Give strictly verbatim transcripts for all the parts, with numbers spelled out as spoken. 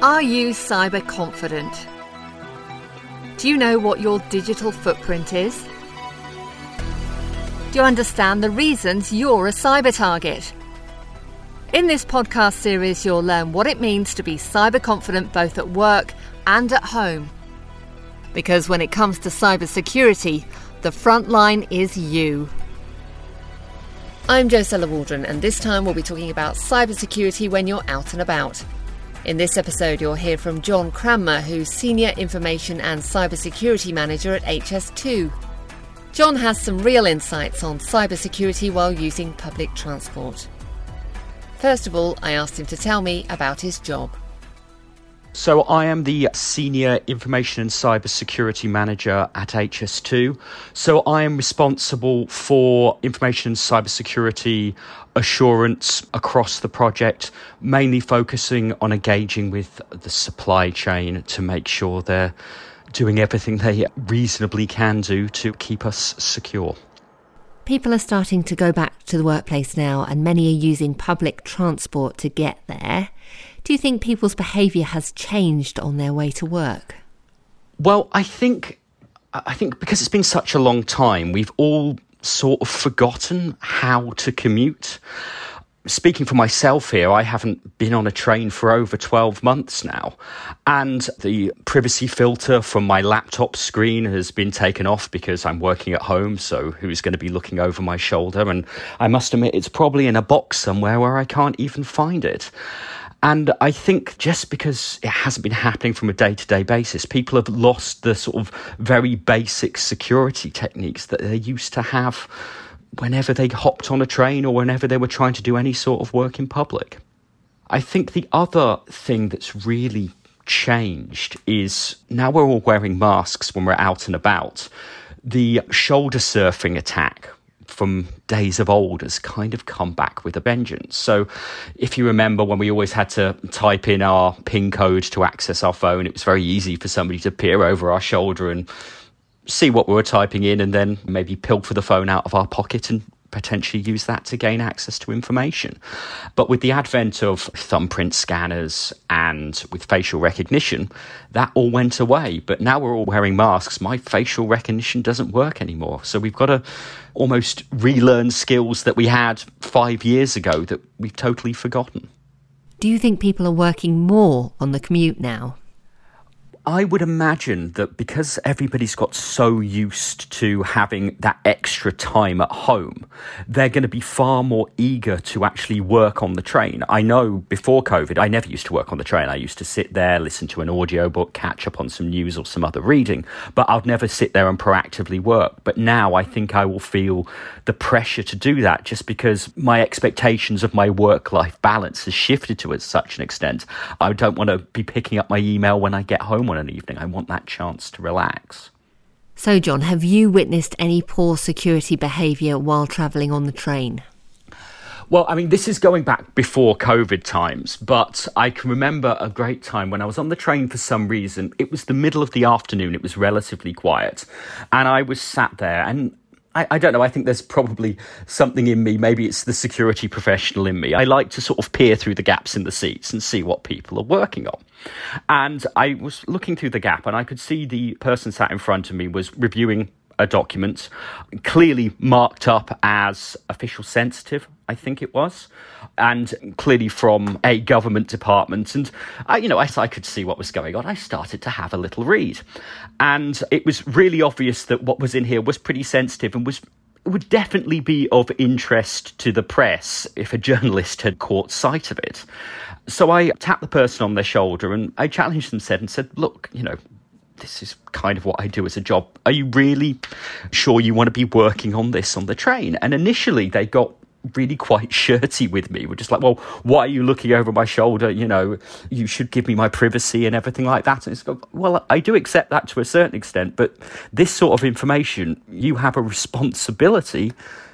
Are you cyber confident? Do you know what your digital footprint is? Do you understand the reasons you're a cyber target? In this podcast series, you'll learn what it means to be cyber confident both at work and at home. Because when it comes to cybersecurity, the front line is you. I'm Josella Waldron, and this time we'll be talking about cybersecurity when you're out and about. In this episode, you'll hear from John Cranmer, who's Senior Information and Cybersecurity Manager at H S two. John has some real insights on cybersecurity while using public transport. First of all, I asked him to tell me about his job. So I am the Senior Information and Cybersecurity Manager at H S two. So I am responsible for information and cybersecurity assurance across the project, mainly focusing on engaging with the supply chain to make sure they're doing everything they reasonably can do to keep us secure. People are starting to go back to the workplace now, and many are using public transport to get there. Do you think people's behaviour has changed on their way to work? Well, I think I think because it's been such a long time, we've all sort of forgotten how to commute. Speaking for myself here, I haven't been on a train for over twelve months now, and the privacy filter from my laptop screen has been taken off because I'm working at home, so who's going to be looking over my shoulder? And I must admit, it's probably in a box somewhere where I can't even find it. And I think just because it hasn't been happening from a day-to-day basis, people have lost the sort of very basic security techniques that they used to have whenever they hopped on a train or whenever they were trying to do any sort of work in public. I think the other thing that's really changed is now we're all wearing masks when we're out and about. The shoulder surfing attack from days of old has kind of come back with a vengeance. So if you remember when we always had to type in our PIN code to access our phone, it was very easy for somebody to peer over our shoulder and see what we were typing in and then maybe pilfer the phone out of our pocket and potentially use that to gain access to information. But with the advent of thumbprint scanners and with facial recognition, that all went away. But now we're all wearing masks. My facial recognition doesn't work anymore. So we've got to almost relearn skills that we had five years ago that we've totally forgotten. Do you think people are working more on the commute now? I would imagine that because everybody's got so used to having that extra time at home, they're going to be far more eager to actually work on the train. I know before COVID, I never used to work on the train. I used to sit there, listen to an audiobook, catch up on some news or some other reading, but I'd never sit there and proactively work. But now I think I will feel the pressure to do that just because my expectations of my work-life balance has shifted to such an extent. I don't want to be picking up my email when I get home an evening. I want that chance to relax. So, John, have you witnessed any poor security behaviour while travelling on the train? Well, I mean, this is going back before COVID times, but I can remember a great time when I was on the train for some reason. It was the middle of the afternoon. It was relatively quiet. And I was sat there and I, I don't know, I think there's probably something in me, maybe it's the security professional in me. I like to sort of peer through the gaps in the seats and see what people are working on. And I was looking through the gap and I could see the person sat in front of me was reviewing a document, clearly marked up as official sensitive, I think it was, and clearly from a government department. And, I, you know, as I could see what was going on, I started to have a little read. And it was really obvious that what was in here was pretty sensitive and was would definitely be of interest to the press if a journalist had caught sight of it. So I tapped the person on their shoulder and I challenged them said, and said, look, you know, this is kind of what I do as a job. Are you really sure you want to be working on this on the train? And initially they got really quite shirty with me. We're just like, well, why are you looking over my shoulder? You know, you should give me my privacy and everything like that. And it's go, well, I do accept that to a certain extent, but this sort of information, you have a responsibility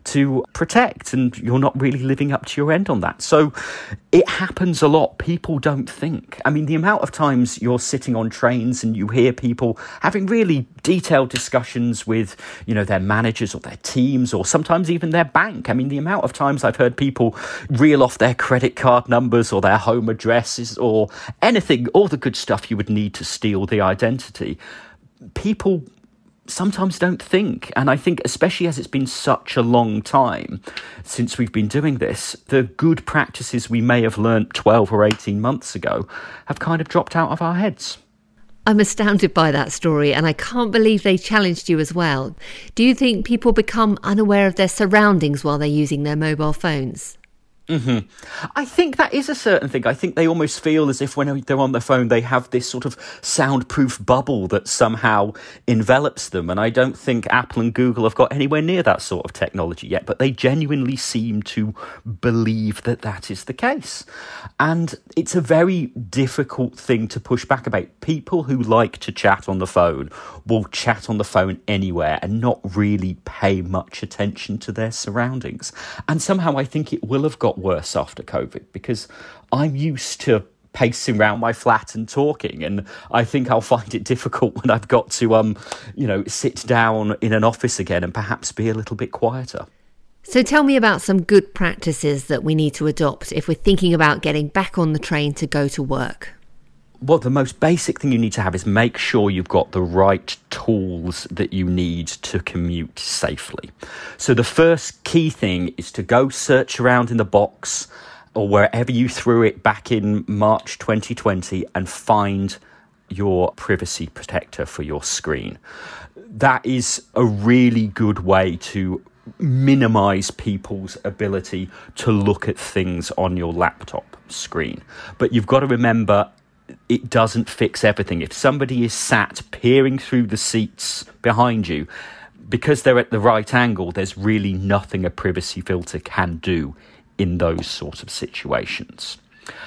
to protect, and you're not really living up to your end on that. So it happens a lot. People don't think. I mean, the amount of times you're sitting on trains and you hear people having really detailed discussions with, you know, their managers or their teams or sometimes even their bank. I mean, the amount of times I've heard people reel off their credit card numbers or their home addresses or anything, all the good stuff you would need to steal the identity. People sometimes don't think. And I think, especially as it's been such a long time since we've been doing this, the good practices we may have learnt twelve or eighteen months ago have kind of dropped out of our heads. I'm astounded by that story, and I can't believe they challenged you as well. Do you think people become unaware of their surroundings while they're using their mobile phones? Mm-hmm. I think that is a certain thing. I think they almost feel as if when they're on their phone, they have this sort of soundproof bubble that somehow envelops them. And I don't think Apple and Google have got anywhere near that sort of technology yet, but they genuinely seem to believe that that is the case. And it's a very difficult thing to push back about. People who like to chat on the phone will chat on the phone anywhere and not really pay much attention to their surroundings. And somehow I think it will have got worse after COVID, because I'm used to pacing around my flat and talking, and I think I'll find it difficult when I've got to um you know sit down in an office again and perhaps be a little bit quieter. So tell me about some good practices that we need to adopt if we're thinking about getting back on the train to go to work. Well, the most basic thing you need to have is make sure you've got the right tools that you need to commute safely. So the first key thing is to go search around in the box or wherever you threw it back in March twenty twenty and find your privacy protector for your screen. That is a really good way to minimize people's ability to look at things on your laptop screen. But you've got to remember, it doesn't fix everything. If somebody is sat peering through the seats behind you, because they're at the right angle, there's really nothing a privacy filter can do in those sort of situations.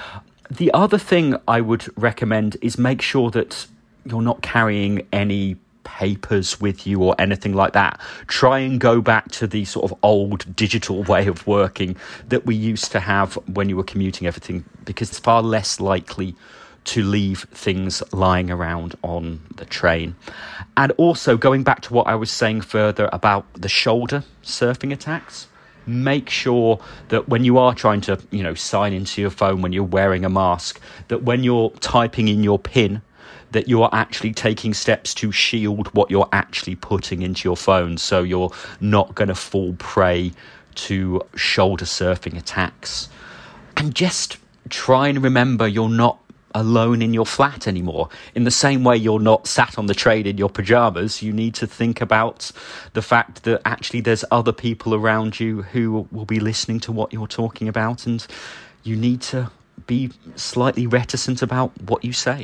The other thing I would recommend is make sure that you're not carrying any papers with you or anything like that. Try and go back to the sort of old digital way of working that we used to have when you were commuting everything, because it's far less likely to leave things lying around on the train. And also, going back to what I was saying further about the shoulder surfing attacks, make sure that when you are trying to, you know, sign into your phone when you're wearing a mask, that when you're typing in your PIN, that you are actually taking steps to shield what you're actually putting into your phone, so you're not going to fall prey to shoulder surfing attacks. And just try and remember you're not alone in your flat anymore. In the same way you're not sat on the train in your pajamas, you need to think about the fact that actually there's other people around you who will be listening to what you're talking about, and you need to be slightly reticent about what you say.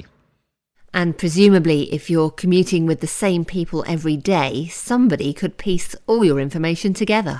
And presumably, if you're commuting with the same people every day, somebody could piece all your information together.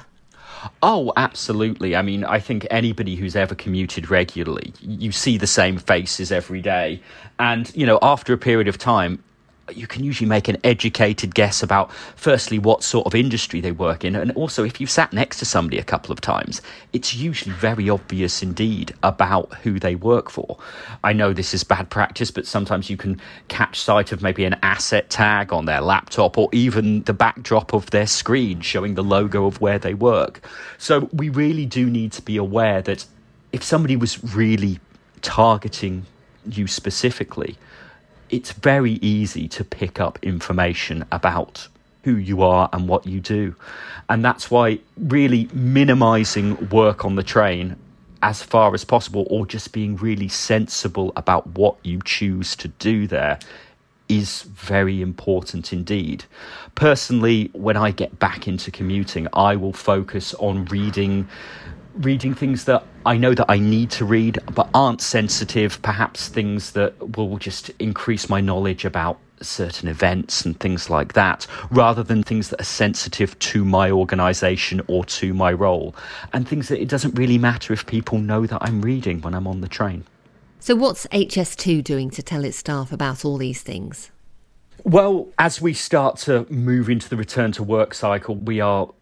Oh, absolutely. I mean, I think anybody who's ever commuted regularly, you see the same faces every day. And, you know, after a period of time, you can usually make an educated guess about, firstly, what sort of industry they work in. And also, if you've sat next to somebody a couple of times, it's usually very obvious indeed about who they work for. I know this is bad practice, but sometimes you can catch sight of maybe an asset tag on their laptop or even the backdrop of their screen showing the logo of where they work. So we really do need to be aware that if somebody was really targeting you specifically, it's very easy to pick up information about who you are and what you do. And that's why really minimizing work on the train as far as possible, or just being really sensible about what you choose to do there, is very important indeed. Personally, when I get back into commuting, I will focus on reading reading things that I know that I need to read but aren't sensitive, perhaps things that will just increase my knowledge about certain events and things like that, rather than things that are sensitive to my organisation or to my role, and things that it doesn't really matter if people know that I'm reading when I'm on the train. So what's H S two doing to tell its staff about all these things? Well, as we start to move into the return to work cycle, we are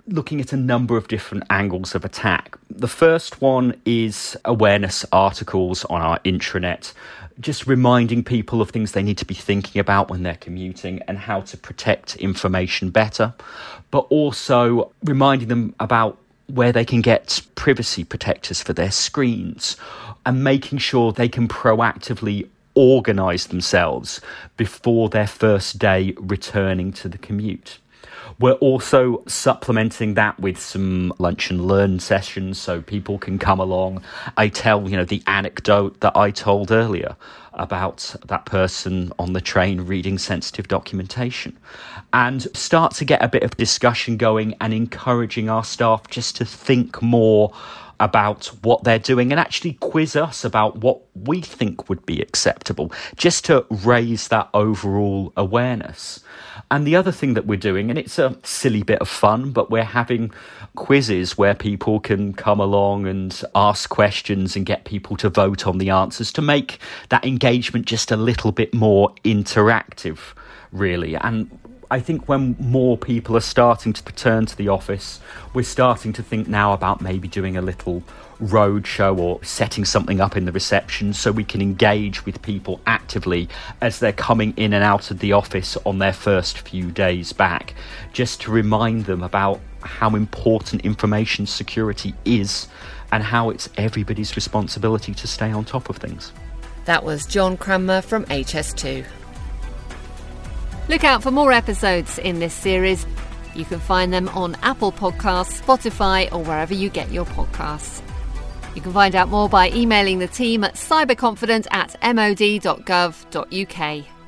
looking at a number of different angles of attack. The first one is awareness articles on our intranet, just reminding people of things they need to be thinking about when they're commuting and how to protect information better, but also reminding them about where they can get privacy protectors for their screens and making sure they can proactively organise themselves before their first day returning to the commute. We're also supplementing that with some lunch and learn sessions so people can come along. I tell, you know, the anecdote that I told earlier about that person on the train reading sensitive documentation, and start to get a bit of discussion going and encouraging our staff just to think more about what they're doing and actually quiz us about what we think would be acceptable, just to raise that overall awareness. And the other thing that we're doing, and it's a silly bit of fun, but we're having quizzes where people can come along and ask questions and get people to vote on the answers to make that engagement just a little bit more interactive, really. And I think when more people are starting to return to the office, we're starting to think now about maybe doing a little road show or setting something up in the reception so we can engage with people actively as they're coming in and out of the office on their first few days back, just to remind them about how important information security is and how it's everybody's responsibility to stay on top of things. That was John Cranmer from H S two. Look out for more episodes in this series. You can find them on Apple Podcasts, Spotify, or wherever you get your podcasts. You can find out more by emailing the team at cyberconfident at mod dot gov dot uk.